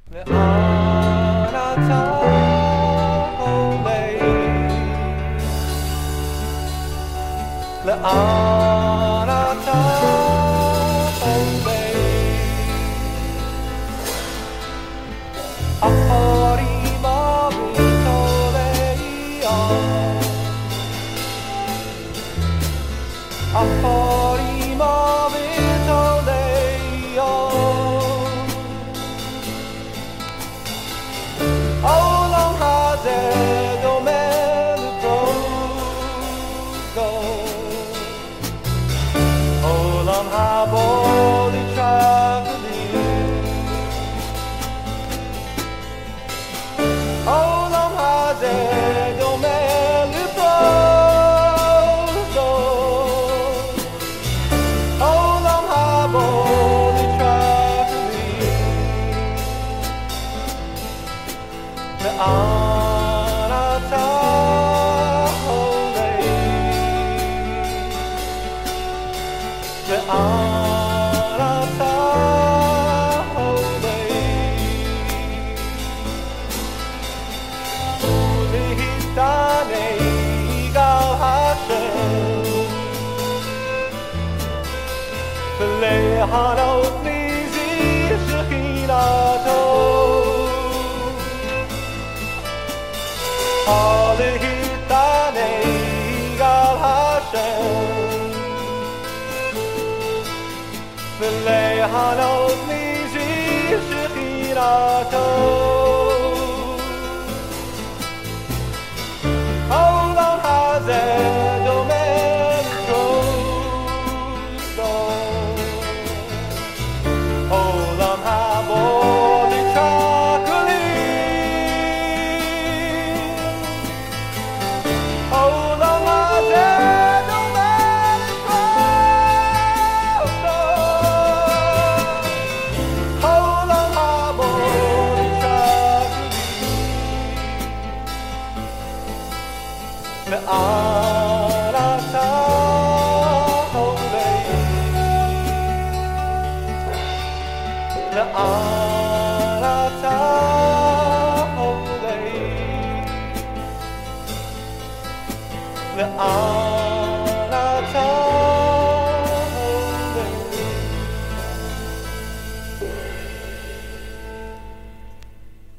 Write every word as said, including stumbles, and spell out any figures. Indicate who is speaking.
Speaker 1: 내 아나타올레 내 아나타올레 아퍼리마 비토레이아 아퍼리마 비토레이아 Olam hazedo melubrogo Olam haboli tragedy Olam hazedo melubrogo Olam haboli tragedy The Anataole The Anataole Ulihitane Igal Hashem V'lehanot Nizi Shechinato Alehitane Igal Hashem V'lehanot Nizi Shechinato Olam hazeh domen trosto Olam habo lichakali Olam hazeh domen trosto Olam habo lichakali The Anataole The Anataole The Anataole